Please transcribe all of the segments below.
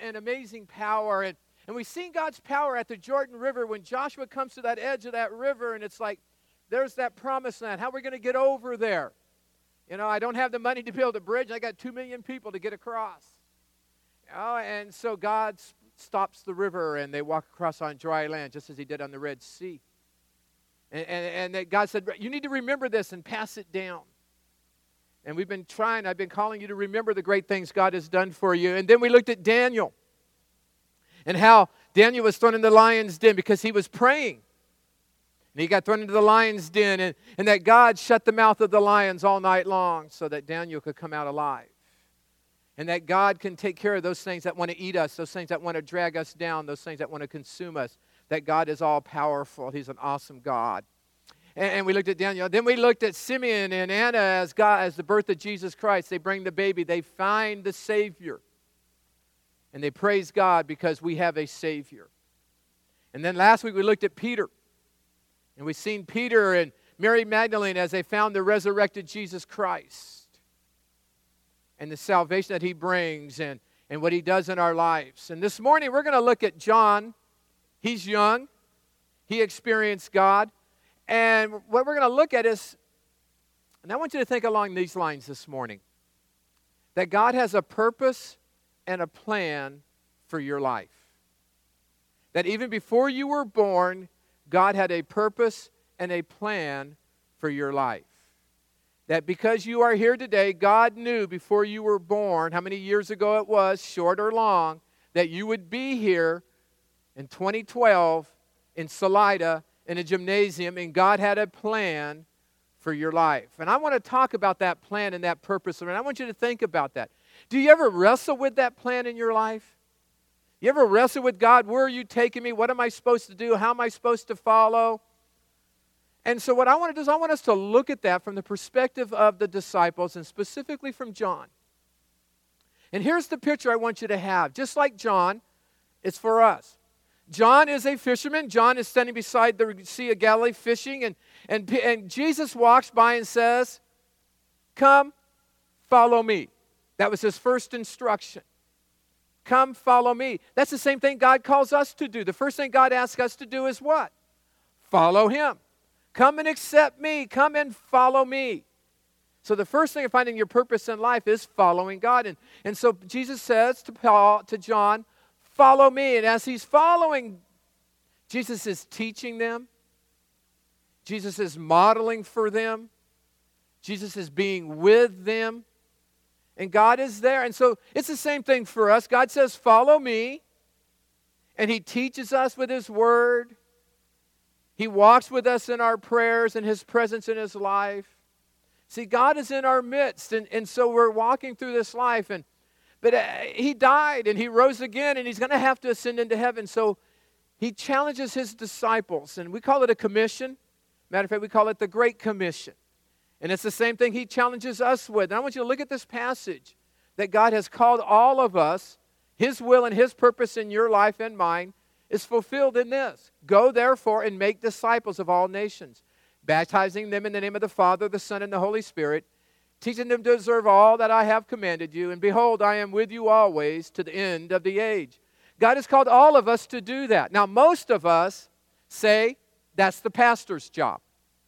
and amazing power. And we've seen God's power at the Jordan River when Joshua comes to that edge of that river, and it's like, there's that promised land. How are we going to get over there? I don't have the money to build a bridge. I got 2 million people to get across. And so God stops the river, and they walk across on dry land, just as he did on the Red Sea. And God said, you need to remember this and pass it down. And I've been calling you to remember the great things God has done for you. And then we looked at Daniel and how Daniel was thrown in the lion's den because he was praying. And he got thrown into the lion's den, and that God shut the mouth of the lions all night long so that Daniel could come out alive. And that God can take care of those things that want to eat us, those things that want to drag us down, those things that want to consume us. That God is all powerful. He's an awesome God. And we looked at Daniel. Then we looked at Simeon and Anna as the birth of Jesus Christ. They bring the baby. They find the Savior. And they praise God because we have a Savior. And then last week we looked at Peter. And we've seen Peter and Mary Magdalene as they found the resurrected Jesus Christ. And the salvation that he brings and what he does in our lives. And this morning we're going to look at John. He's young. He experienced God. And what we're going to look at is, and I want you to think along these lines this morning, that God has a purpose and a plan for your life. That even before you were born, God had a purpose and a plan for your life. That because you are here today, God knew before you were born, how many years ago it was, short or long, that you would be here in 2012 in Salida in a gymnasium, and God had a plan for your life. And I want to talk about that plan and that purpose, and I want you to think about that. Do you ever wrestle with that plan in your life? You ever wrestle with God? Where are you taking me? What am I supposed to do? How am I supposed to follow? And so what I want to do is I want us to look at that from the perspective of the disciples, and specifically from John. And here's the picture I want you to have. Just like John, it's for us. John is a fisherman. John is standing beside the Sea of Galilee fishing, and Jesus walks by and says, "Come, follow me." That was his first instruction. Come, follow me. That's the same thing God calls us to do. The first thing God asks us to do is what? Follow him. Come and accept me. Come and follow me. So the first thing of finding your purpose in life is following God. And so Jesus says to John, follow me. And as he's following, Jesus is teaching them. Jesus is modeling for them. Jesus is being with them. And God is there. And so it's the same thing for us. God says, follow me. And he teaches us with his word. He walks with us in our prayers and his presence in his life. See, God is in our midst. And so we're walking through this life. But he died and he rose again, and he's going to have to ascend into heaven. So he challenges his disciples. And we call it a commission. Matter of fact, we call it the Great Commission. And it's the same thing he challenges us with. And I want you to look at this passage that God has called all of us. His will and his purpose in your life and mine is fulfilled in this. Go therefore and make disciples of all nations, baptizing them in the name of the Father, the Son, and the Holy Spirit, teaching them to observe all that I have commanded you. And behold, I am with you always to the end of the age. God has called all of us to do that. Now, most of us say that's the pastor's job.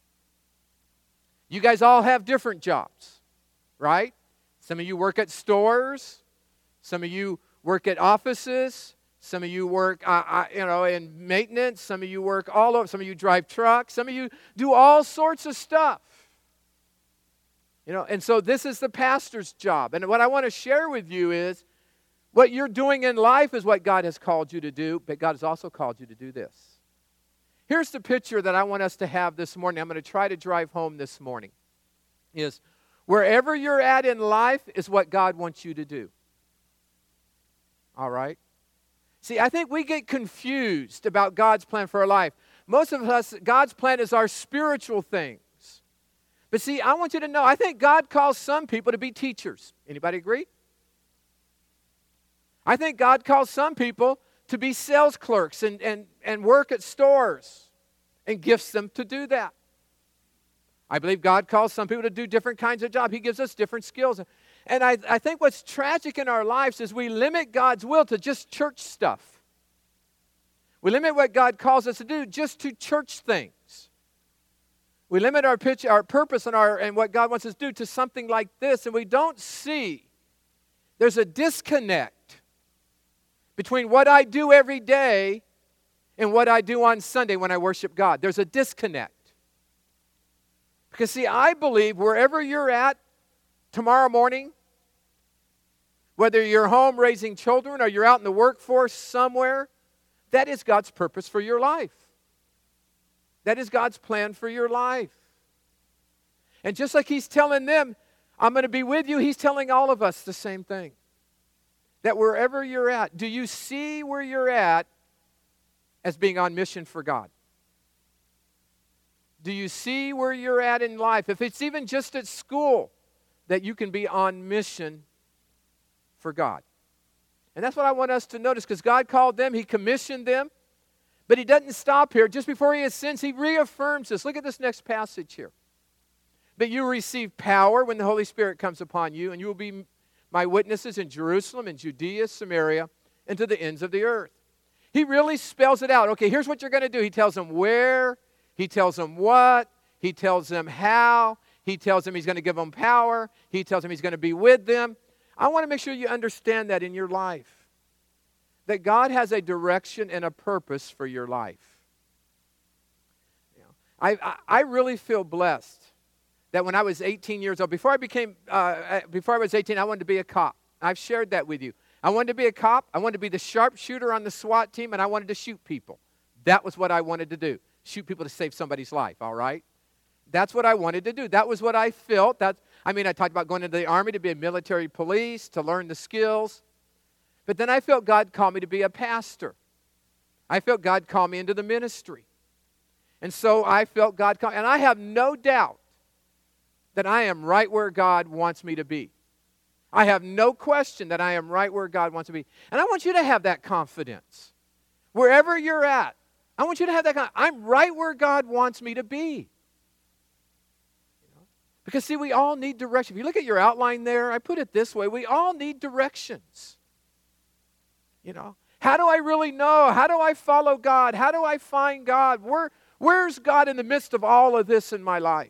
You guys all have different jobs, right? Some of you work at stores. Some of you work at offices. Some of you work, in maintenance. Some of you work all over. Some of you drive trucks. Some of you do all sorts of stuff. And so this is the pastor's job. And what I want to share with you is what you're doing in life is what God has called you to do, but God has also called you to do this. Here's the picture that I want us to have this morning. I'm going to try to drive home this morning. Is wherever you're at in life is what God wants you to do. All right? See, I think we get confused about God's plan for our life. Most of us, God's plan is our spiritual things. But see, I want you to know, I think God calls some people to be teachers. Anybody agree? I think God calls some people to be sales clerks and work at stores and gifts them to do that. I believe God calls some people to do different kinds of jobs. He gives us different skills. And I think what's tragic in our lives is we limit God's will to just church stuff. We limit what God calls us to do just to church things. We limit our purpose and what God wants us to do to something like this, and we don't see there's a disconnect between what I do every day and what I do on Sunday when I worship God. There's a disconnect. Because, see, I believe wherever you're at tomorrow morning, whether you're home raising children or you're out in the workforce somewhere, that is God's purpose for your life. That is God's plan for your life. And just like He's telling them, I'm going to be with you, He's telling all of us the same thing. That wherever you're at, do you see where you're at as being on mission for God? Do you see where you're at in life? If it's even just at school, that you can be on mission for God. And that's what I want us to notice, because God called them, He commissioned them, but He doesn't stop here. Just before He ascends, He reaffirms this. Look at this next passage here. But you will receive power when the Holy Spirit comes upon you, and you will be my witnesses in Jerusalem and Judea, Samaria, and to the ends of the earth. He really spells it out. Okay, here's what you're going to do. He tells them where, He tells them what, He tells them how, He tells them He's going to give them power, He tells them He's going to be with them. I want to make sure you understand that in your life, that God has a direction and a purpose for your life. I really feel blessed that when I was 18 years old, before I was 18, I wanted to be a cop. I've shared that with you. I wanted to be a cop. I wanted to be the sharpshooter on the SWAT team, and I wanted to shoot people. That was what I wanted to do. Shoot people to save somebody's life, all right? That's what I wanted to do. That was what I felt. I talked about going into the Army to be a military police, to learn the skills. But then I felt God called me to be a pastor. I felt God called me into the ministry. And so I felt God call, and I have no doubt that I am right where God wants me to be. I have no question that I am right where God wants to be. And I want you to have that confidence. Wherever you're at, I want you to have that confidence. I'm right where God wants me to be. Because, see, we all need direction. If you look at your outline there, I put it this way. We all need directions. How do I really know? How do I follow God? How do I find God? Where's God in the midst of all of this in my life?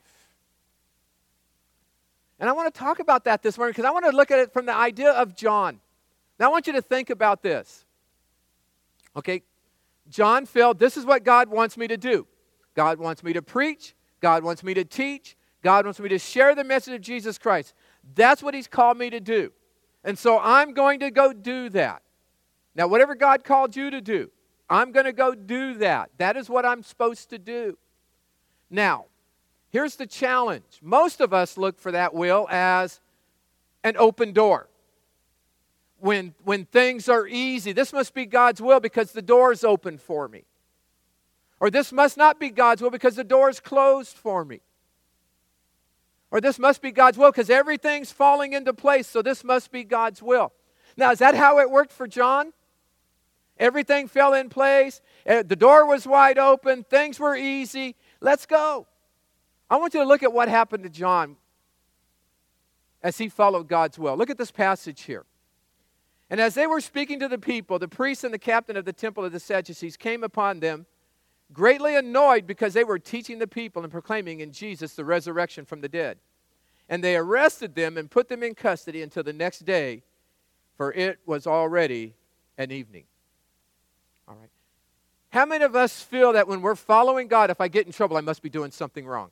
And I want to talk about that this morning because I want to look at it from the idea of John. Now, I want you to think about this. Okay, John felt this is what God wants me to do. God wants me to preach. God wants me to teach. God wants me to share the message of Jesus Christ. That's what He's called me to do. And so I'm going to go do that. Now, whatever God called you to do, I'm going to go do that. That is what I'm supposed to do. Now, here's the challenge. Most of us look for that will as an open door. When things are easy, this must be God's will because the door is open for me. Or this must not be God's will because the door is closed for me. Or this must be God's will because everything's falling into place, so this must be God's will. Now, is that how it worked for John? Everything fell in place. The door was wide open. Things were easy. Let's go. I want you to look at what happened to John as he followed God's will. Look at this passage here. And as they were speaking to the people, the priests and the captain of the temple of the Sadducees came upon them, greatly annoyed because they were teaching the people and proclaiming in Jesus the resurrection from the dead. And they arrested them and put them in custody until the next day, for it was already an evening. All right. How many of us feel that when we're following God, if I get in trouble, I must be doing something wrong?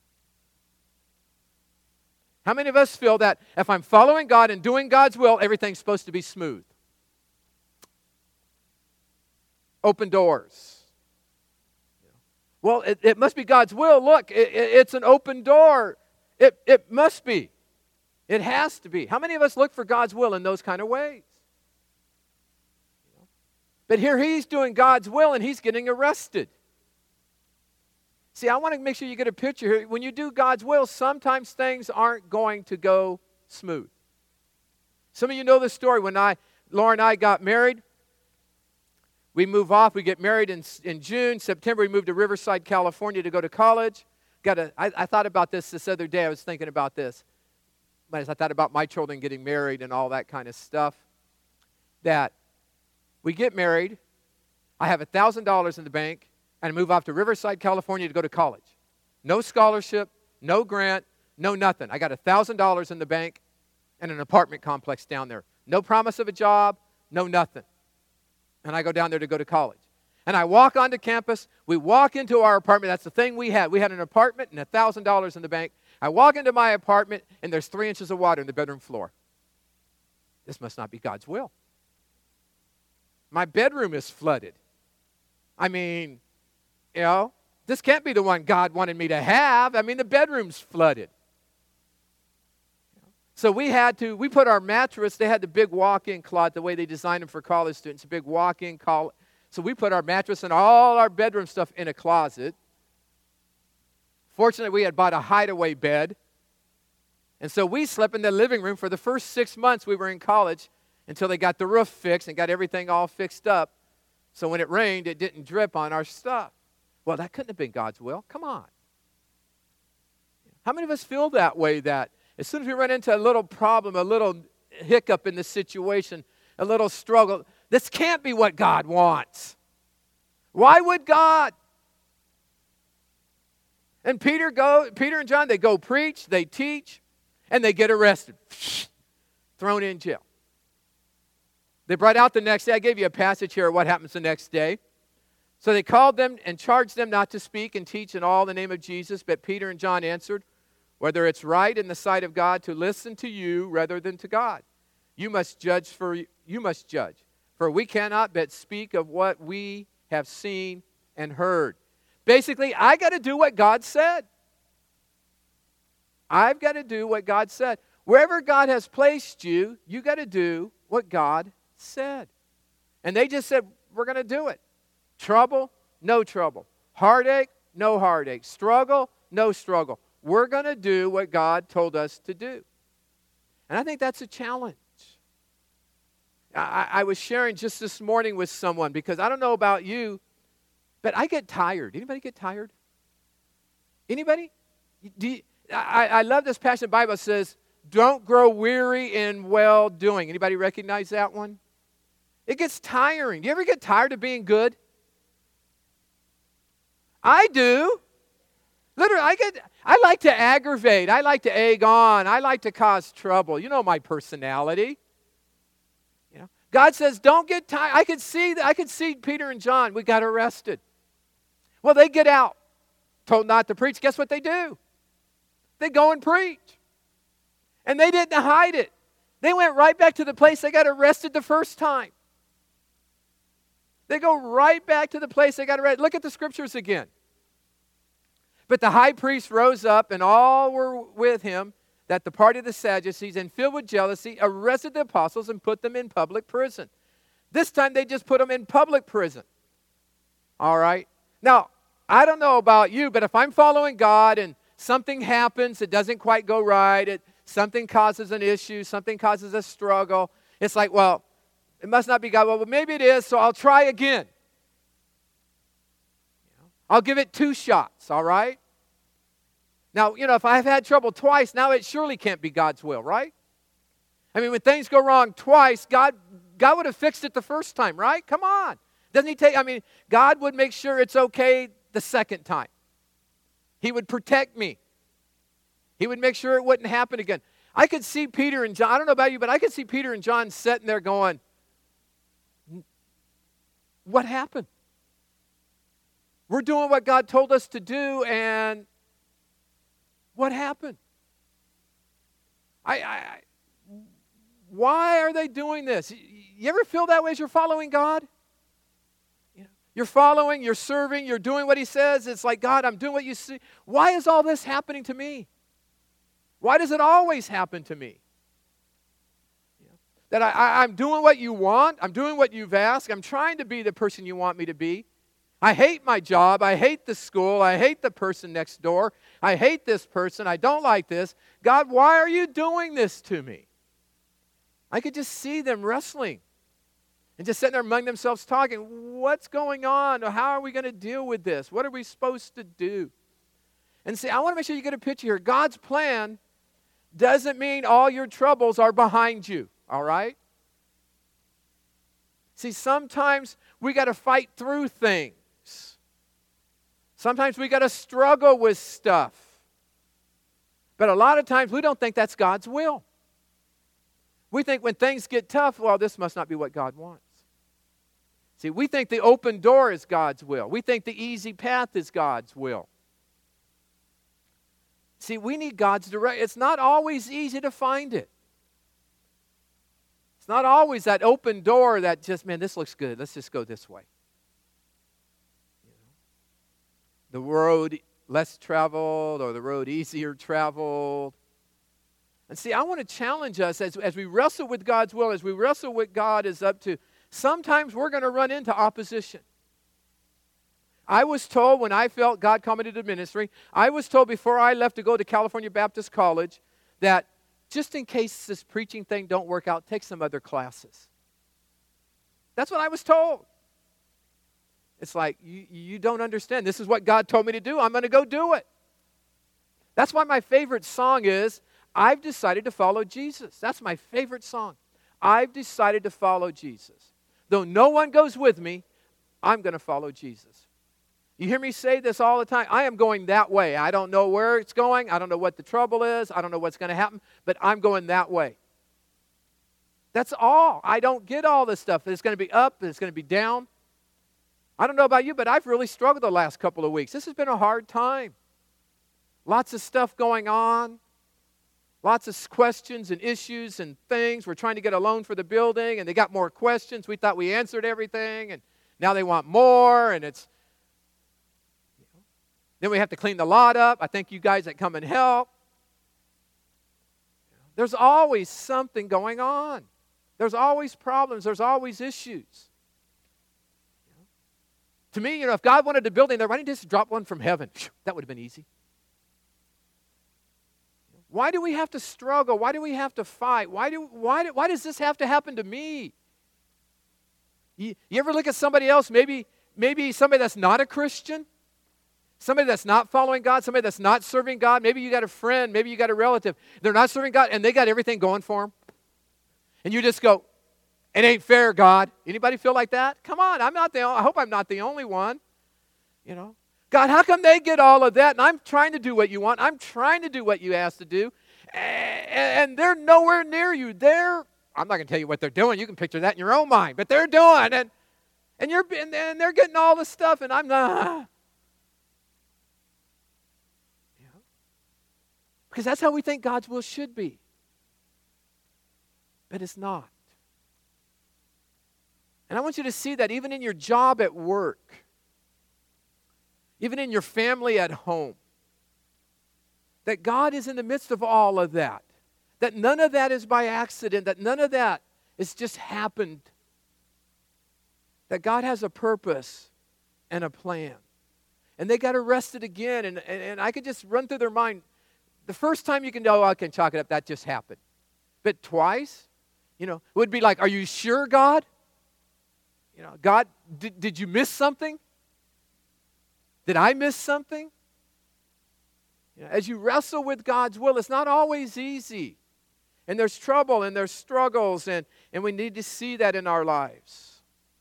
How many of us feel that if I'm following God and doing God's will, everything's supposed to be smooth? Open doors. Well, it must be God's will. Look, it's an open door. It must be. It has to be. How many of us look for God's will in those kind of ways? But here he's doing God's will and he's getting arrested. See, I want to make sure you get a picture here. When you do God's will, sometimes things aren't going to go smooth. Some of you know the story. When Laura and I got married, we move off. We get married in June. September, we moved to Riverside, California to go to college. I thought about this other day. I was thinking about this. But as I thought about my children getting married and all that kind of stuff, that we get married, I have $1,000 in the bank, and I move off to Riverside, California to go to college. No scholarship, no grant, no nothing. I got $1,000 in the bank and an apartment complex down there. No promise of a job, no nothing. And I go down there to go to college. And I walk onto campus. We walk into our apartment. That's the thing we had. We had an apartment and $1,000 in the bank. I walk into my apartment, and there's 3 inches of water in the bedroom floor. This must not be God's will. My bedroom is flooded. I mean, this can't be the one God wanted me to have. I mean, the bedroom's flooded. So we put our mattress, they had the big walk-in closet, the way they designed them for college students, a big walk-in closet. So we put our mattress and all our bedroom stuff in a closet. Fortunately, we had bought a hideaway bed. And so we slept in the living room for the first 6 months we were in college until they got the roof fixed and got everything all fixed up. So when it rained, it didn't drip on our stuff. Well, that couldn't have been God's will. Come on. How many of us feel that way, that as soon as we run into a little problem, a little hiccup in the situation, a little struggle, this can't be what God wants. Why would God? And Peter and John, they go preach, they teach, and they get arrested. Thrown in jail. They brought out the next day. I gave you a passage here of what happens the next day. So they called them and charged them not to speak and teach in all the name of Jesus. But Peter and John answered, whether it's right in the sight of God to listen to you rather than to God. You must judge. For we cannot but speak of what we have seen and heard. Basically, I got to do what God said. I've got to do what God said. Wherever God has placed you, you got to do what God said. And they just said, we're going to do it. Trouble, no trouble. Heartache, no heartache. Struggle, no struggle. We're going to do what God told us to do. And I think that's a challenge. I was sharing just this morning with someone, because I don't know about you, but I get tired. Anybody get tired? Anybody? I love this passage. The Bible says, don't grow weary in well-doing. Anybody recognize that one? It gets tiring. Do you ever get tired of being good? I do. Literally, I like to aggravate. I like to egg on. I like to cause trouble. You know my personality. God says, don't get tired. I could see Peter and John. We got arrested. Well, they get out, told not to preach. Guess what they do? They go and preach. And they didn't hide it. They went right back to the place they got arrested the first time. They go right back to the place they got arrested. Look at the scriptures again. But the high priest rose up, and all were with him, that the party of the Sadducees, and filled with jealousy, arrested the apostles and put them in public prison. This time they just put them in public prison. All right? Now, I don't know about you, but if I'm following God and something happens, it doesn't quite go right, something causes an issue, something causes a struggle, it's like, well, it must not be God. Well, maybe it is, so I'll try again. I'll give it 2 shots, all right? Now, if I've had trouble twice, now it surely can't be God's will, right? I mean, when things go wrong twice, God would have fixed it the first time, right? Come on. Doesn't he God would make sure it's okay the second time. He would protect me. He would make sure it wouldn't happen again. I could see Peter and John, I don't know about you, but I could see Peter and John sitting there going, what happened? We're doing what God told us to do, and what happened? Why are they doing this? You ever feel that way as you're following God? You're following, you're serving, you're doing what He says. It's like, God, I'm doing what you see. Why is all this happening to me? Why does it always happen to me? That I'm doing what you want. I'm doing what you've asked. I'm trying to be the person you want me to be. I hate my job. I hate the school. I hate the person next door. I hate this person. I don't like this. God, why are you doing this to me? I could just see them wrestling and just sitting there among themselves talking. What's going on? How are we going to deal with this? What are we supposed to do? And see, I want to make sure you get a picture here. God's plan doesn't mean all your troubles are behind you, all right? See, sometimes we got to fight through things. Sometimes we got to struggle with stuff. But a lot of times we don't think that's God's will. We think when things get tough, well, this must not be what God wants. See, we think the open door is God's will. We think the easy path is God's will. See, we need God's direction. It's not always easy to find it. It's not always that open door that just, man, this looks good. Let's just go this way. The road less traveled or the road easier traveled. And see, I want to challenge us as we wrestle with God's will, as we wrestle with God is up to, sometimes we're going to run into opposition. I was told when I felt God called me to the ministry, I was told before I left to go to California Baptist College that just in case this preaching thing don't work out, take some other classes. That's what I was told. It's like, you don't understand. This is what God told me to do. I'm going to go do it. That's why my favorite song is, I've decided to follow Jesus. That's my favorite song. I've decided to follow Jesus. Though no one goes with me, I'm going to follow Jesus. You hear me say this all the time. I am going that way. I don't know where it's going. I don't know what the trouble is. I don't know what's going to happen, but I'm going that way. That's all. I don't get all this stuff. It's going to be up and it's going to be down. I don't know about you, but I've really struggled the last couple of weeks. This has been a hard time. Lots of stuff going on. Lots of questions and issues and things. We're trying to get a loan for the building, and they got more questions. We thought we answered everything, and now they want more, and it's... Then we have to clean the lot up. I thank you guys that come and help. There's always something going on. There's always problems. There's always issues. To me, if God wanted a building there, why didn't he just drop one from heaven? That would have been easy. Why do we have to struggle? Why do we have to fight? Why does this have to happen to me? You ever look at somebody else, maybe somebody that's not a Christian? Somebody that's not following God, somebody that's not serving God. Maybe you got a friend, maybe you got a relative. They're not serving God, and they got everything going for them. And you just go, it ain't fair, God. Anybody feel like that? Come on, I hope I'm not the only one. God, how come they get all of that, and I'm trying to do what you want. I'm trying to do what you asked to do, and they're nowhere near you. I'm not going to tell you what they're doing. You can picture that in your own mind, but they're doing, and they're getting all this stuff, and I'm not. Because that's how we think God's will should be. But it's not. And I want you to see that even in your job at work, even in your family at home, that God is in the midst of all of that. That none of that is by accident, that none of that has just happened. That God has a purpose and a plan. And they got arrested again, and I could just run through their mind. The first time you can know, I can chalk it up, that just happened. But twice, it would be like, are you sure, God? God, did you miss something? Did I miss something? As you wrestle with God's will, it's not always easy. And there's trouble and there's struggles, and we need to see that in our lives.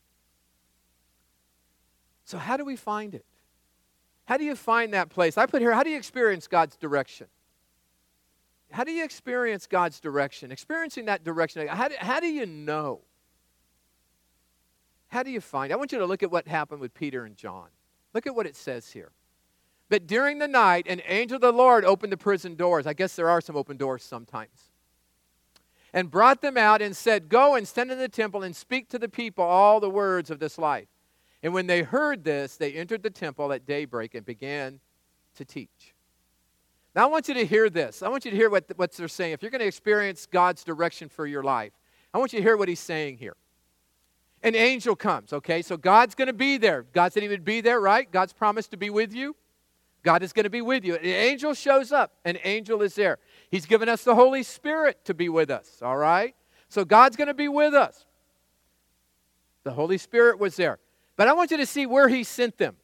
So how do we find it? How do you find that place? I put here, how do you experience God's direction? How do you experience God's direction? Experiencing that direction, how do you know? How do you find it? I want you to look at what happened with Peter and John. Look at what it says here. But during the night, an angel of the Lord opened the prison doors. I guess there are some open doors sometimes. And brought them out and said, go and stand in the temple and speak to the people all the words of this life. And when they heard this, they entered the temple at daybreak and began to teach. Now I want you to hear this. I want you to hear what they're saying. If you're going to experience God's direction for your life, I want you to hear what he's saying here. An angel comes, okay? So God's going to be there. God said he would be there, right? God's promised to be with you. God is going to be with you. An angel shows up. An angel is there. He's given us the Holy Spirit to be with us, all right? So God's going to be with us. The Holy Spirit was there. But I want you to see where he sent them.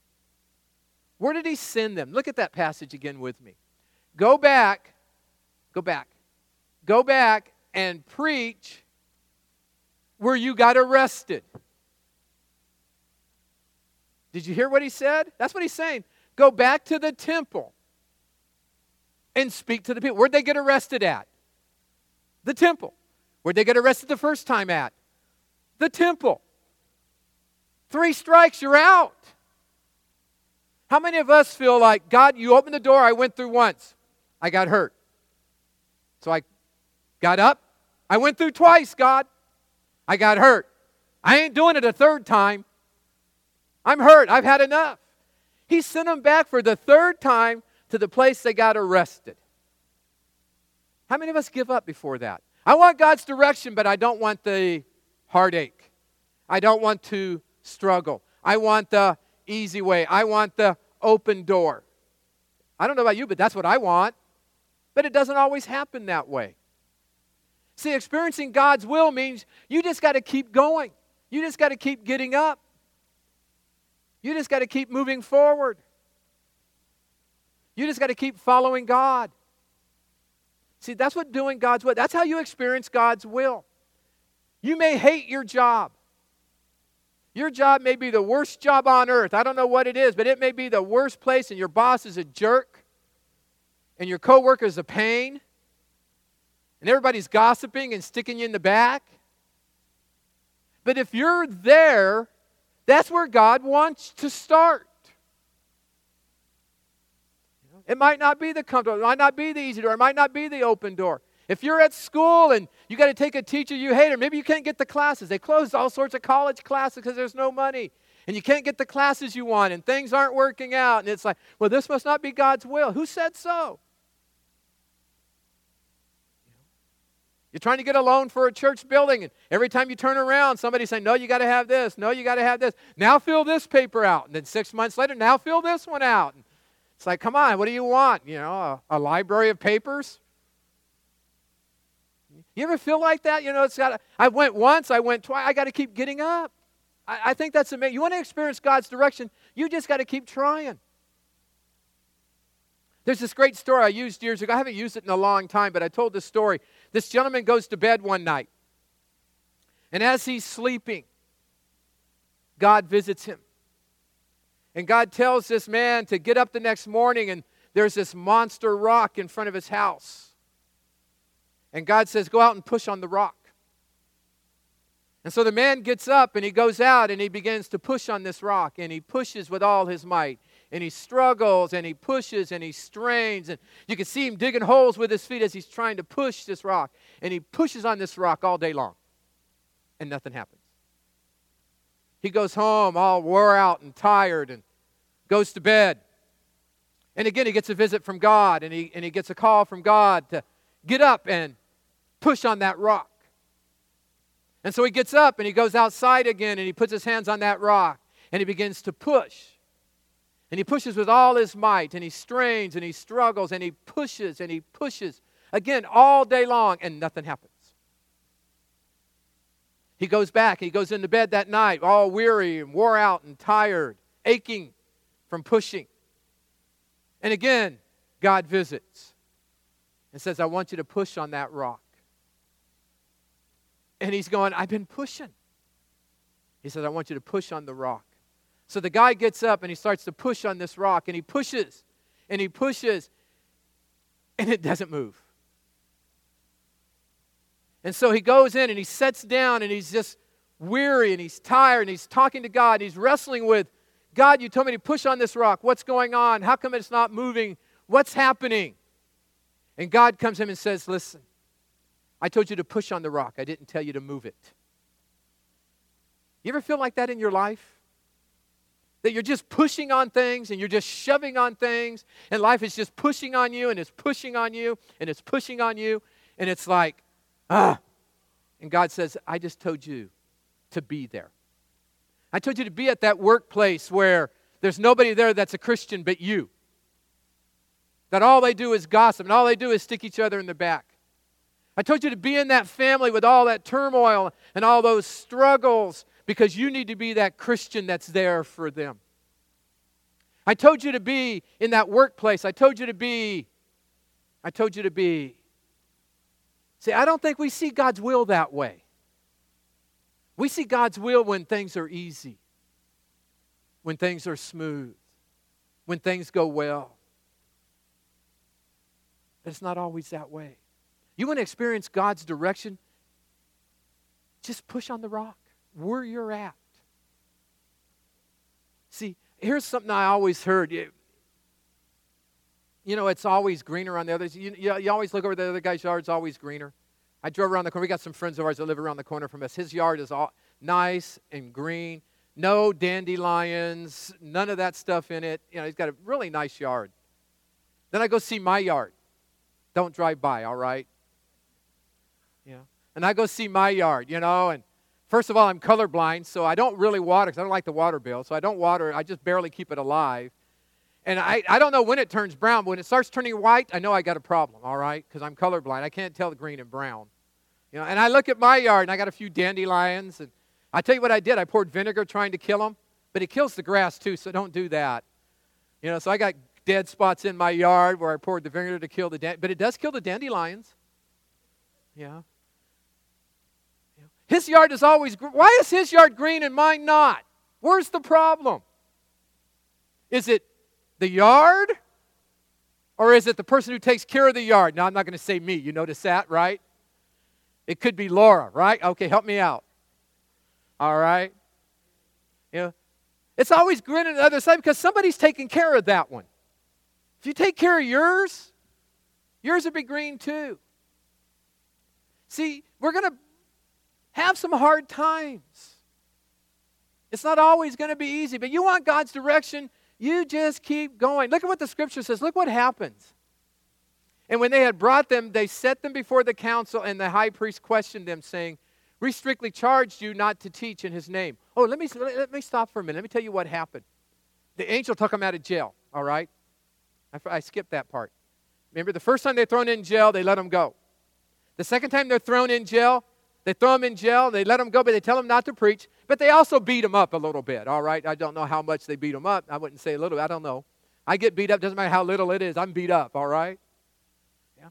Where did he send them? Look at that passage again with me. Go back Go back. Go back and preach where you got arrested. Did you hear what he said? That's what he's saying. Go back to the temple and speak to the people. Where'd they get arrested at? The temple. Where'd they get arrested the first time at? The temple. 3 strikes, you're out. How many of us feel like, God, you opened the door, I went through once. I got hurt. So I got up. I went through twice, God. I got hurt. I ain't doing it a third time. I'm hurt. I've had enough. He sent them back for the 3rd time to the place they got arrested. How many of us give up before that? I want God's direction, but I don't want the heartache. I don't want to struggle. I want the easy way. I want the open door. I don't know about you, but that's what I want. But it doesn't always happen that way. See, experiencing God's will means you just got to keep going. You just got to keep getting up. You just got to keep moving forward. You just got to keep following God. See, that's what doing God's will. That's how you experience God's will. You may hate your job. Your job may be the worst job on earth. I don't know what it is, but it may be the worst place, and your boss is a jerk, and your coworker is a pain, and everybody's gossiping and sticking you in the back. But if you're there, that's where God wants to start. It might not be the comfortable, it might not be the easy door, it might not be the open door. If you're at school and you got to take a teacher you hate, or maybe you can't get the classes. They closed all sorts of college classes because there's no money. And you can't get the classes you want, and things aren't working out. And it's like, well, this must not be God's will. Who said so? You're trying to get a loan for a church building, and every time you turn around, somebody's saying, no, you got to have this. No, you got to have this. Now fill this paper out. And then 6 months later, now fill this one out. And it's like, come on, what do you want? You know, a library of papers? You ever feel like that? You know, I went once, I went twice, I got to keep getting up. I think that's amazing. You want to experience God's direction, you just got to keep trying. There's this great story I used years ago. I haven't used it in a long time, but I told this story. This gentleman goes to bed one night, and as he's sleeping, God visits him. And God tells this man to get up the next morning, and there's this monster rock in front of his house. And God says, go out and push on the rock. And so the man gets up and he goes out and he begins to push on this rock. And he pushes with all his might. And he struggles and he pushes and he strains. And you can see him digging holes with his feet as he's trying to push this rock. And he pushes on this rock all day long. And nothing happens. He goes home all wore out and tired and goes to bed. And again, he gets a visit from God. And he gets a call from God to get up and push on that rock. And so he gets up and he goes outside again and he puts his hands on that rock and he begins to push. And he pushes with all his might and he strains and he struggles and he pushes again all day long and nothing happens. He goes back, he goes into bed that night all weary and wore out and tired, aching from pushing. And again, God visits and says, I want you to push on that rock. And he's going, I've been pushing. He says, I want you to push on the rock. So the guy gets up and he starts to push on this rock. And he pushes. And he pushes. And it doesn't move. And so he goes in and he sits down and he's just weary and he's tired. And he's talking to God. And he's wrestling with, God, you told me to push on this rock. What's going on? How come it's not moving? What's happening? And God comes in and says, listen, I told you to push on the rock. I didn't tell you to move it. You ever feel like that in your life? That you're just pushing on things and you're just shoving on things and life is just pushing on you and it's pushing on you and it's pushing on you and it's like, And God says, I just told you to be there. I told you to be at that workplace where there's nobody there that's a Christian but you. That all they do is gossip and all they do is stick each other in the back. I told you to be in that family with all that turmoil and all those struggles because you need to be that Christian that's there for them. I told you to be in that workplace. I told you to be See, I don't think we see God's will that way. We see God's will when things are easy, when things are smooth, when things go well. But it's not always that way. You want to experience God's direction? Just push on the rock where you're at. See, here's something I always heard. You know, it's always greener on the others. You always look over the other guy's yard, it's always greener. I drove around the corner. We got some friends of ours that live around the corner from us. His yard is all nice and green. No dandelions, none of that stuff in it. You know, he's got a really nice yard. Then I go see my yard. Don't drive by, all right? Yeah. And I go see my yard, you know, and first of all, I'm colorblind, so I don't really water because I don't like the water bill. So I don't water. I just barely keep it alive. And I don't know when it turns brown, but when it starts turning white, I know I got a problem, all right, because I'm colorblind. I can't tell the green and brown. You know, and I look at my yard, and I got a few dandelions, and I tell you what I did. I poured vinegar trying to kill them, but it kills the grass too, so don't do that. You know, so I got dead spots in my yard where I poured the vinegar to kill the but it does kill the dandelions. Yeah. His yard is always why is his yard green and mine not? Where's the problem? Is it the yard? Or is it the person who takes care of the yard? Now, I'm not going to say me. You notice that, right? It could be Laura, right? Okay, help me out. All right? You know, it's always green on the other side because somebody's taking care of that one. If you take care of yours will be green too. See, we're going to have some hard times. It's not always going to be easy, but you want God's direction, you just keep going. Look at what the scripture says. Look what happens. And when they had brought them, they set them before the council, and the high priest questioned them, saying, "We strictly charged you not to teach in his name." Oh, let me stop for a minute. Let me tell you what happened. The angel took them out of jail, all right? I skipped that part. Remember, the first time they're thrown in jail, they let them go. The second time they're thrown in jail, they throw them in jail, they let them go, but they tell them not to preach. But they also beat them up a little bit, all right? I don't know how much they beat them up. I wouldn't say a little, I don't know. I get beat up, doesn't matter how little it is. I'm beat up, all right? Yeah.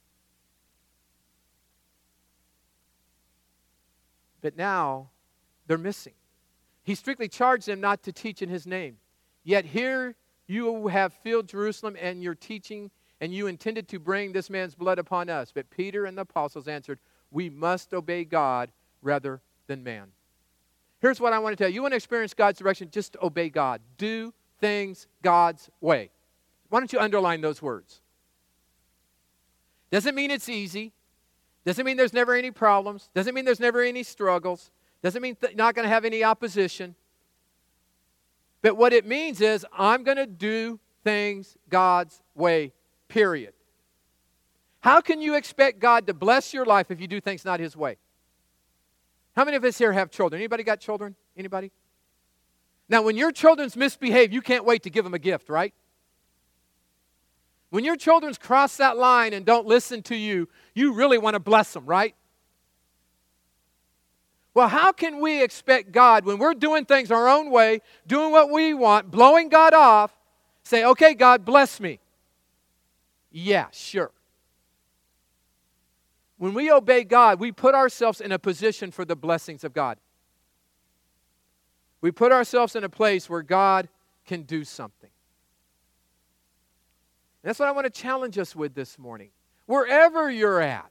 But now, they're missing. He strictly charged them not to teach in his name. Yet here you have filled Jerusalem and you're teaching, and you intended to bring this man's blood upon us. But Peter and the apostles answered, "We must obey God rather than man." Here's what I want to tell you. You want to experience God's direction, just obey God. Do things God's way. Why don't you underline those words? Doesn't mean it's easy. Doesn't mean there's never any problems. Doesn't mean there's never any struggles. Doesn't mean not going to have any opposition. But what it means is I'm going to do things God's way, period. How can you expect God to bless your life if you do things not his way? How many of us here have children? Anybody got children? Anybody? Now, when your children's misbehave, you can't wait to give them a gift, right? When your children's cross that line and don't listen to you, you really want to bless them, right? Well, how can we expect God, when we're doing things our own way, doing what we want, blowing God off, say, "Okay, God, bless me"? Yeah, sure. When we obey God, we put ourselves in a position for the blessings of God. We put ourselves in a place where God can do something. And that's what I want to challenge us with this morning. Wherever you're at,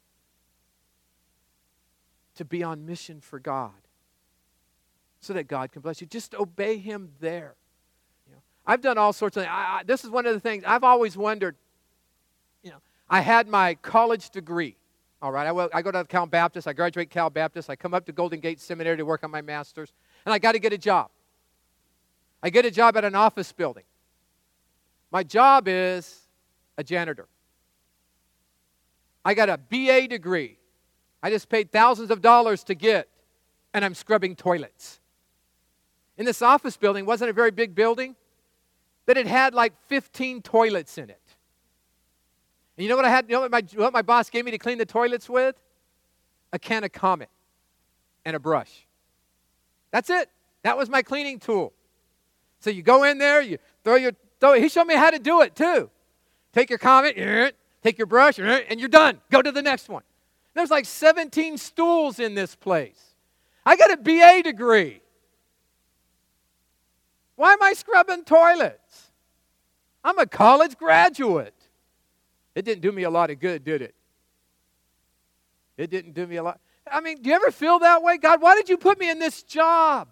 to be on mission for God so that God can bless you. Just obey him there. You know, I've done all sorts of things. This is one of the things I've always wondered. You know, I had my college degree. All right, I go to Cal Baptist. I graduate Cal Baptist. I come up to Golden Gate Seminary to work on my master's. And I got to get a job. I get a job at an office building. My job is a janitor. I got a BA degree. I just paid thousands of dollars to get, and I'm scrubbing toilets. In this office building, wasn't a very big building, but it had like 15 toilets in it. And you know what I had? You know what my boss gave me to clean the toilets with? A can of Comet and a brush. That's it. That was my cleaning tool. So you go in there, you he showed me how to do it too. Take your Comet, take your brush, and you're done. Go to the next one. There's like 17 stools in this place. I got a BA degree. Why am I scrubbing toilets? I'm a college graduate. It didn't do me a lot of good, did it? It didn't do me a lot. I mean, do you ever feel that way? God, why did you put me in this job?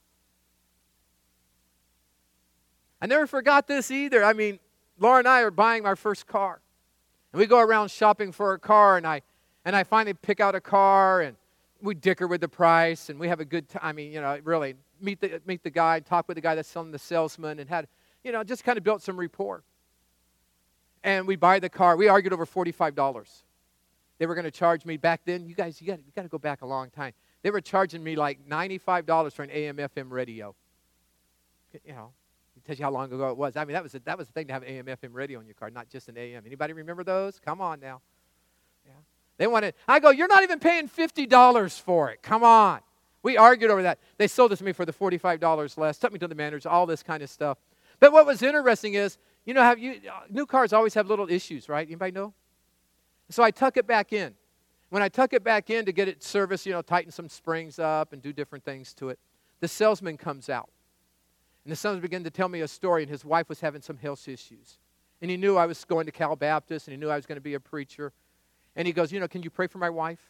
I never forgot this either. I mean, Laura and I are buying our first car. And we go around shopping for a car, and I finally pick out a car, and we dicker with the price, and we have a good time. I mean, really meet the guy, talk with the guy that's selling the salesman, and had, just kind of built some rapport. And we buy the car. We argued over $45. They were going to charge me back then. You guys, you got to go back a long time. They were charging me like $95 for an AM/FM radio. It tells you how long ago it was. I mean, that was the thing to have an AM/FM radio in your car, not just an AM. Anybody remember those? Come on now. Yeah. They wanted. I go, you're not even paying $50 for it. Come on. We argued over that. They sold it to me for the $45 less. Took me to the manager. All this kind of stuff. But what was interesting is, new cars always have little issues, right? Anybody know? So I tuck it back in. When I tuck it back in to get it serviced, tighten some springs up and do different things to it, the salesman comes out. And the salesman began to tell me a story, and his wife was having some health issues. And he knew I was going to Cal Baptist, and he knew I was going to be a preacher. And he goes, can you pray for my wife?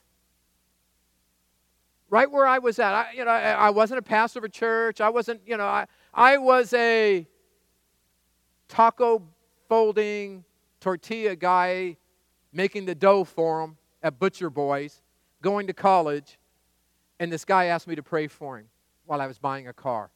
Right where I was at. I wasn't a pastor of a church. I wasn't, I was a taco folding tortilla guy making the dough for them at Butcher Boys, going to college, and this guy asked me to pray for him while I was buying a car.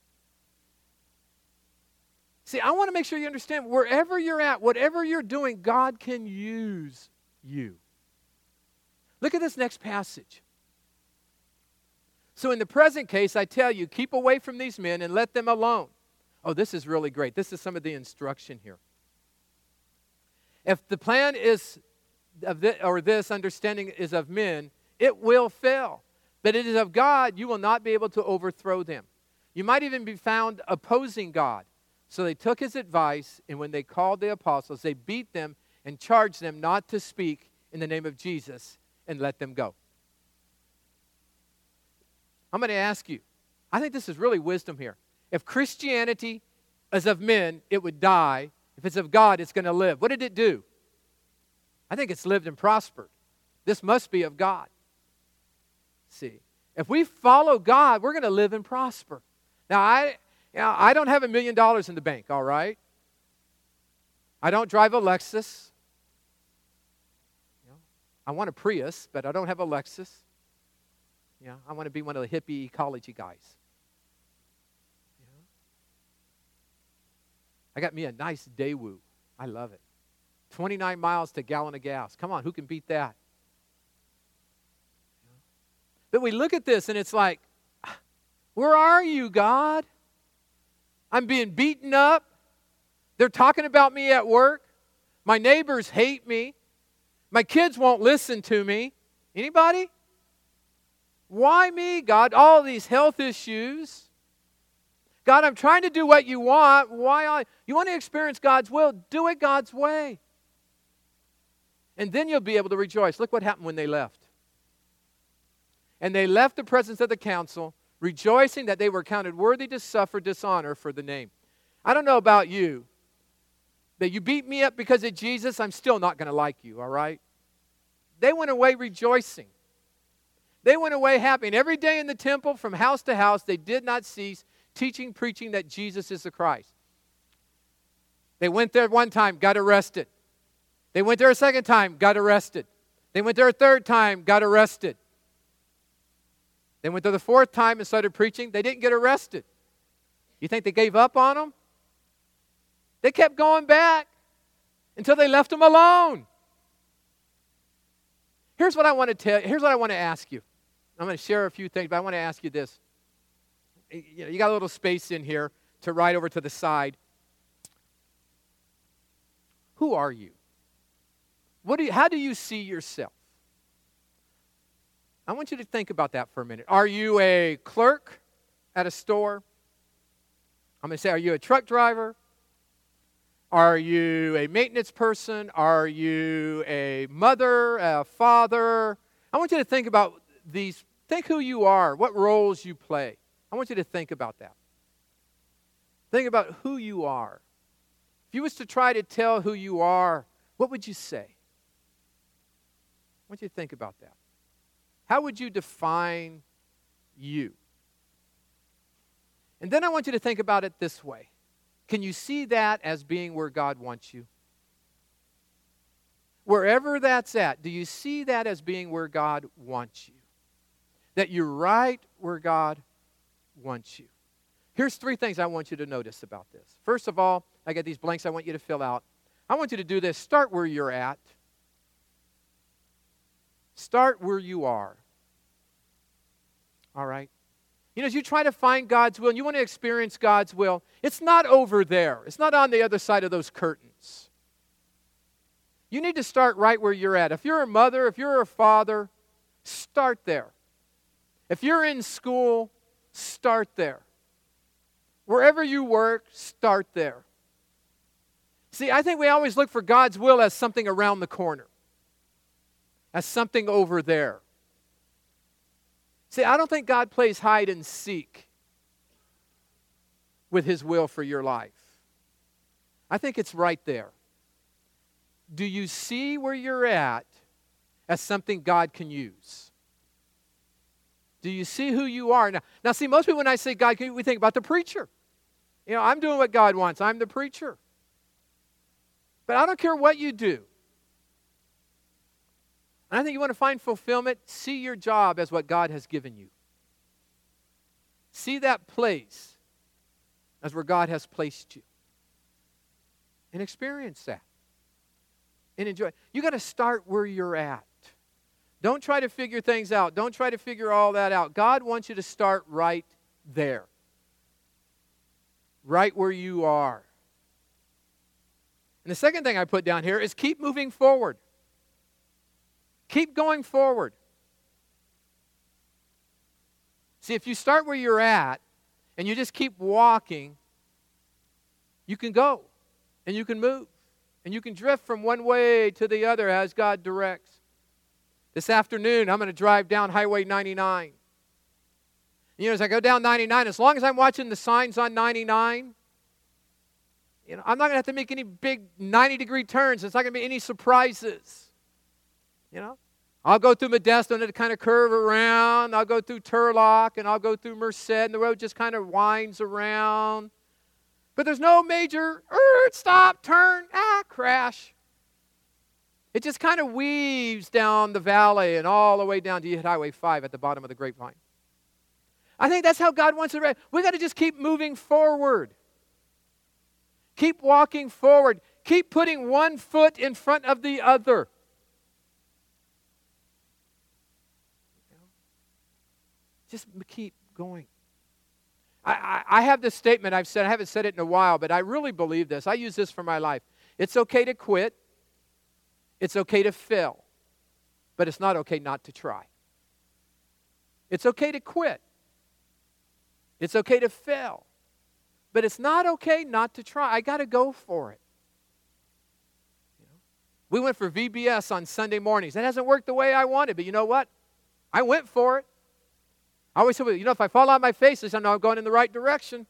See, I want to make sure you understand, wherever you're at, whatever you're doing, God can use you. Look at this next passage. So in the present case, I tell you, keep away from these men and let them alone. Oh, this is really great. This is some of the instruction here. If the plan is of this understanding is of men, it will fail. But it is of God, you will not be able to overthrow them. You might even be found opposing God. So they took his advice, and when they called the apostles, they beat them and charged them not to speak in the name of Jesus and let them go. I'm going to ask you, I think this is really wisdom here. If Christianity is of men, it would die. If it's of God, it's going to live. What did it do? I think it's lived and prospered. This must be of God. See, if we follow God, we're going to live and prosper. Now, I don't have $1 million in the bank, all right? I don't drive a Lexus. I want a Prius, but I don't have a Lexus. I want to be one of the hippie ecology guys. I got me a nice Daewoo. I love it. 29 miles to a gallon of gas. Come on, who can beat that? But we look at this and it's like, where are you, God? I'm being beaten up. They're talking about me at work. My neighbors hate me. My kids won't listen to me. Anybody? Why me, God? All these health issues. God, I'm trying to do what you want. You want to experience God's will? Do it God's way. And then you'll be able to rejoice. Look what happened when they left. And they left the presence of the council, rejoicing that they were counted worthy to suffer dishonor for the name. I don't know about you, but you beat me up because of Jesus, I'm still not going to like you, all right? They went away rejoicing. They went away happy. And every day in the temple, from house to house, they did not cease teaching, preaching that Jesus is the Christ. They went there one time, got arrested. They went there a second time, got arrested. They went there a third time, got arrested. They went there the fourth time and started preaching. They didn't get arrested. You think they gave up on them? They kept going back until they left them alone. Here's what I want to tell you. Here's what I want to ask you. I'm going to share a few things, but I want to ask you this. You got a little space in here to write over to the side. Who are you? How do you see yourself? I want you to think about that for a minute. Are you a clerk at a store? I'm going to say, are you a truck driver? Are you a maintenance person? Are you a mother, a father? I want you to think about these. Think who you are, what roles you play. I want you to think about that. Think about who you are. If you was to try to tell who you are, what would you say? I want you to think about that. How would you define you? And then I want you to think about it this way. Can you see that as being where God wants you? Wherever that's at, do you see that as being where God wants you? That you're right where God wants you. Here's 3 things I want you to notice about this. First of all, I got these blanks I want you to fill out. I want you to do this. Start where you're at. Start where you are. All right? You know, as you try to find God's will and you want to experience God's will, it's not over there. It's not on the other side of those curtains. You need to start right where you're at. If you're a mother, if you're a father, start there. If you're in school, start there. Wherever you work, start there. See, I think we always look for God's will as something around the corner, as something over there. See, I don't think God plays hide and seek with His will for your life. I think it's right there. Do you see where you're at as something God can use? Do you see who you are? Now see, most people when I say God, we think about the preacher. You know, I'm doing what God wants. I'm the preacher. But I don't care what you do. And I think you want to find fulfillment, see your job as what God has given you. See that place as where God has placed you. And experience that. And enjoy it. You got to start where you're at. Don't try to figure things out. Don't try to figure all that out. God wants you to start right there. Right where you are. And the second thing I put down here is keep moving forward. Keep going forward. See, if you start where you're at and you just keep walking, you can go and you can move and you can drift from one way to the other as God directs. This afternoon, I'm going to drive down Highway 99. You know, as I go down 99, as long as I'm watching the signs on 99, you know, I'm not going to have to make any big 90-degree turns. It's not going to be any surprises. You know, I'll go through Modesto and it'll kind of curve around. I'll go through Turlock and I'll go through Merced and the road just kind of winds around. But there's no major stop, turn, crash. It just kind of weaves down the valley and all the way down to you hit Highway 5 at the bottom of the Grapevine. I think that's how God wants it. We've got to just keep moving forward. Keep walking forward. Keep putting one foot in front of the other. Just keep going. I have this statement I've said. I haven't said it in a while, but I really believe this. I use this for my life. It's okay to quit. It's okay to fail. But it's not okay not to try. It's okay to quit. It's okay to fail. But it's not okay not to try. I got to go for it. You know? We went for VBS on Sunday mornings. It hasn't worked the way I wanted, but you know what? I went for it. I always say, you know, if I fall on my face, I know I'm going in the right direction.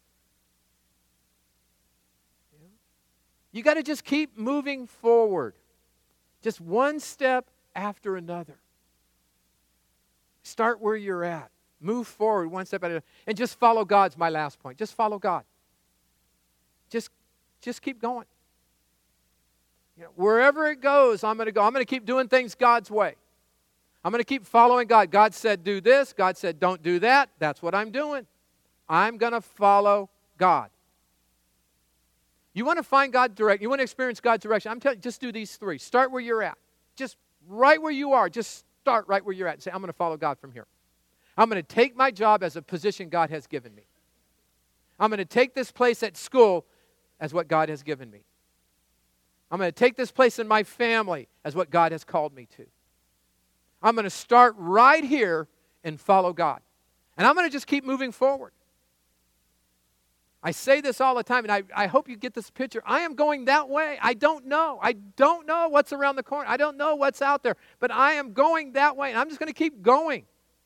You got to just keep moving forward. Just one step after another. Start where you're at. Move forward one step at a time. And just follow God's my last point. Just follow God. Just keep going. You know, wherever it goes, I'm going to go. I'm going to keep doing things God's way. I'm going to keep following God. God said do this. God said don't do that. That's what I'm doing. I'm going to follow God. You want to find God direct. You want to experience God's direction. I'm telling you, just do these 3. Start where you're at. Just right where you are. Just start right where you're at and say, I'm going to follow God from here. I'm going to take my job as a position God has given me. I'm going to take this place at school as what God has given me. I'm going to take this place in my family as what God has called me to. I'm going to start right here and follow God. And I'm going to just keep moving forward. I say this all the time, and I hope you get this picture. I am going that way. I don't know. I don't know what's around the corner. I don't know what's out there, but I am going that way, and I'm just going to keep going.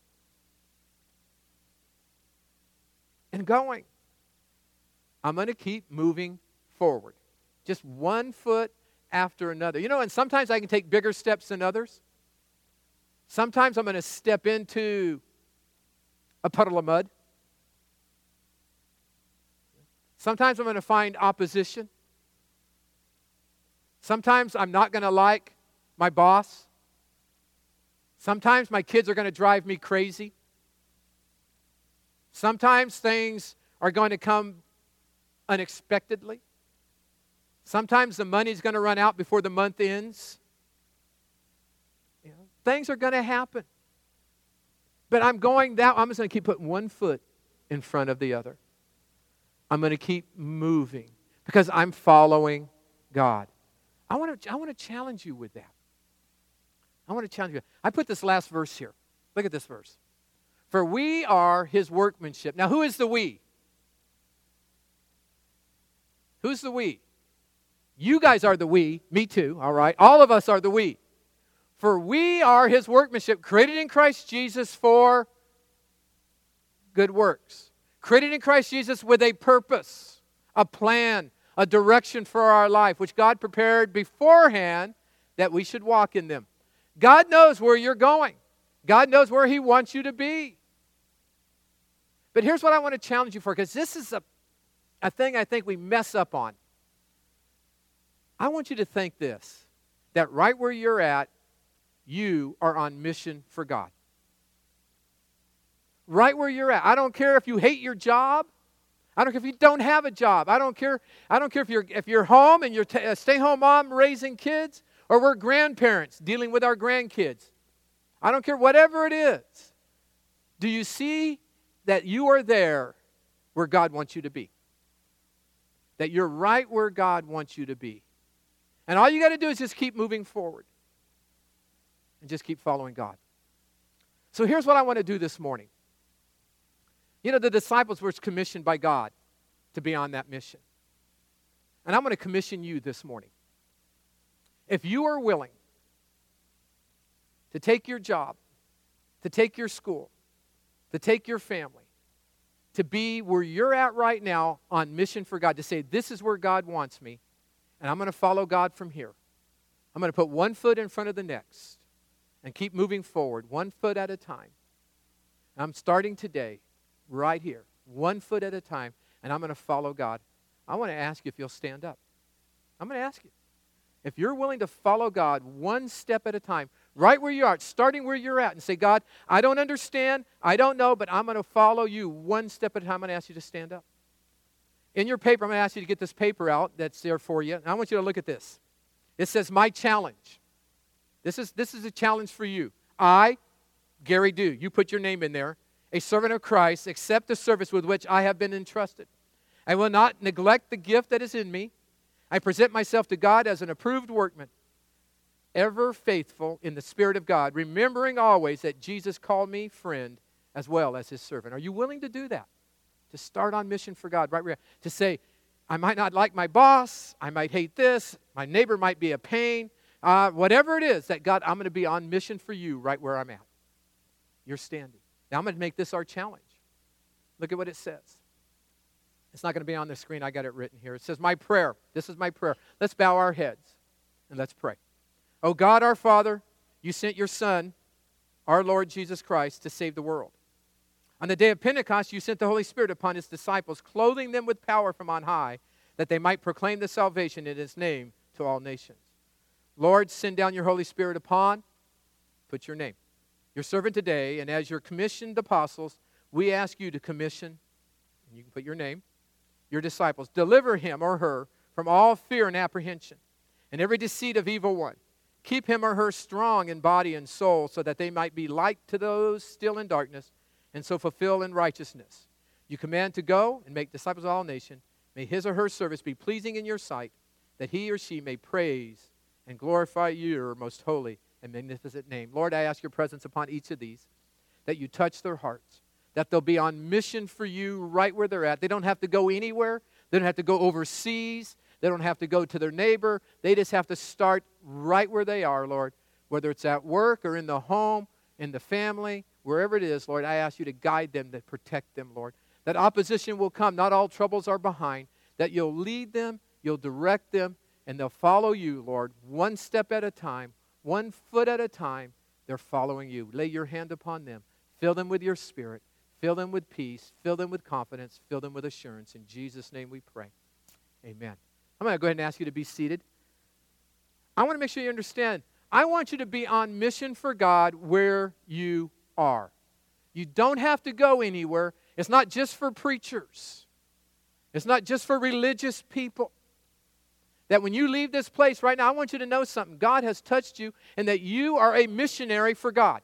And going. I'm going to keep moving forward. Just one foot after another. You know, and sometimes I can take bigger steps than others. Sometimes I'm going to step into a puddle of mud. Sometimes I'm going to find opposition. Sometimes I'm not going to like my boss. Sometimes my kids are going to drive me crazy. Sometimes things are going to come unexpectedly. Sometimes the money's going to run out before the month ends. You know, things are going to happen. But I'm just going to keep putting one foot in front of the other. I'm going to keep moving because I'm following God. I want to challenge you with that. I want to challenge you. I put this last verse here. Look at this verse. For we are His workmanship. Now, who is the we? Who's the we? You guys are the we. Me too, all right? All of us are the we. For we are His workmanship, created in Christ Jesus for good works. Created in Christ Jesus with a purpose, a plan, a direction for our life, which God prepared beforehand that we should walk in them. God knows where you're going. God knows where He wants you to be. But here's what I want to challenge you for, because this is a thing I think we mess up on. I want you to think this, that right where you're at, you are on mission for God. Right where you're at. I don't care if you hate your job. I don't care if you don't have a job. I don't care if you're home and you're a stay-home mom raising kids, or we're grandparents dealing with our grandkids. I don't care, whatever it is. Do you see that you are there where God wants you to be? That you're right where God wants you to be. And all you got to do is just keep moving forward. And just keep following God. So here's what I want to do this morning. You know, the disciples were commissioned by God to be on that mission. And I'm going to commission you this morning. If you are willing to take your job, to take your school, to take your family, to be where you're at right now on mission for God, to say, this is where God wants me, and I'm going to follow God from here. I'm going to put one foot in front of the next and keep moving forward, one foot at a time. I'm starting today, right here, one foot at a time, and I'm going to follow God. I want to ask you if you'll stand up. I'm going to ask you. If you're willing to follow God one step at a time, right where you are, starting where you're at, and say, God, I don't understand, I don't know, but I'm going to follow you one step at a time. I'm going to ask you to stand up. In your paper, I'm going to ask you to get this paper out that's there for you. And I want you to look at this. It says, my challenge. This is a challenge for you. I, Gary Dew, you put your name in there, a servant of Christ, accept the service with which I have been entrusted. I will not neglect the gift that is in me. I present myself to God as an approved workman, ever faithful in the Spirit of God, remembering always that Jesus called me friend as well as His servant. Are you willing to do that? To start on mission for God, right? To say, I might not like my boss, I might hate this, my neighbor might be a pain, whatever it is, that God, I'm going to be on mission for you right where I'm at. You're standing. Now I'm going to make this our challenge. Look at what it says. It's not going to be on the screen. I got it written here. It says, my prayer. This is my prayer. Let's bow our heads and let's pray. Oh God, our Father, you sent your Son, our Lord Jesus Christ, to save the world. On the day of Pentecost, you sent the Holy Spirit upon His disciples, clothing them with power from on high, that they might proclaim the salvation in His name to all nations. Lord, send down your Holy Spirit upon, put your name, your servant today, and as your commissioned apostles, we ask you to commission, and you can put your name, your disciples. Deliver him or her from all fear and apprehension and every deceit of evil one. Keep him or her strong in body and soul, so that they might be light to those still in darkness, and so fulfill in righteousness. You command to go and make disciples of all nations. May his or her service be pleasing in your sight, that he or she may praise and glorify your most holy and magnificent name. Lord, I ask your presence upon each of these, that you touch their hearts, that they'll be on mission for you right where they're at. They don't have to go anywhere. They don't have to go overseas. They don't have to go to their neighbor. They just have to start right where they are, Lord, whether it's at work or in the home, in the family, wherever it is, Lord. I ask you to guide them, to protect them, Lord. That opposition will come. Not all troubles are behind. That you'll lead them, you'll direct them, and they'll follow you, Lord, one step at a time, 1 foot at a time. They're following you. Lay your hand upon them. Fill them with your Spirit. Fill them with peace. Fill them with confidence. Fill them with assurance. In Jesus' name we pray. Amen. I'm going to go ahead and ask you to be seated. I want to make sure you understand. I want you to be on mission for God where you are. You don't have to go anywhere. It's not just for preachers. It's not just for religious people. That when you leave this place right now, I want you to know something. God has touched you and that you are a missionary for God.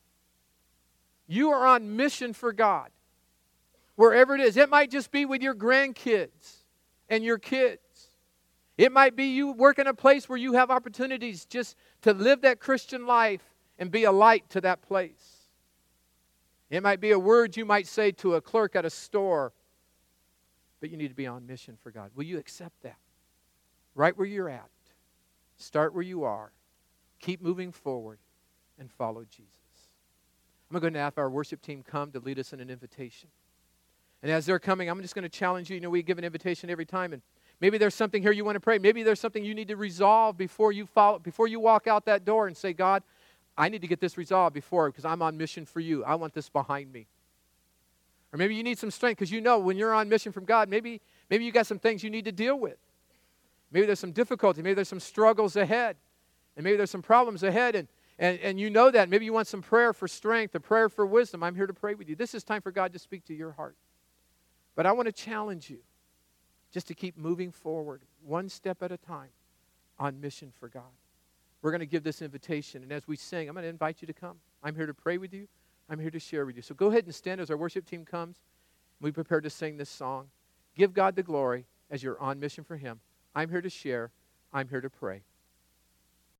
You are on mission for God. Wherever it is. It might just be with your grandkids and your kids. It might be you work in a place where you have opportunities just to live that Christian life and be a light to that place. It might be a word you might say to a clerk at a store, but you need to be on mission for God. Will you accept that? Right where you're at. Start where you are. Keep moving forward and follow Jesus. I'm going to have our worship team come to lead us in an invitation. And as they're coming, I'm just going to challenge you. You know, we give an invitation every time, and maybe there's something here you want to pray. Maybe there's something you need to resolve before you walk out that door and say, God, I need to get this resolved because I'm on mission for you. I want this behind me. Or maybe you need some strength because you know when you're on mission from God, maybe you got some things you need to deal with. Maybe there's some difficulty. Maybe there's some struggles ahead. And maybe there's some problems ahead. And you know that. Maybe you want some prayer for strength, a prayer for wisdom. I'm here to pray with you. This is time for God to speak to your heart. But I want to challenge you just to keep moving forward, one step at a time, on mission for God. We're going to give this invitation. And as we sing, I'm going to invite you to come. I'm here to pray with you. I'm here to share with you. So go ahead and stand as our worship team comes. We prepare to sing this song. Give God the glory as you're on mission for Him. I'm here to share. I'm here to pray.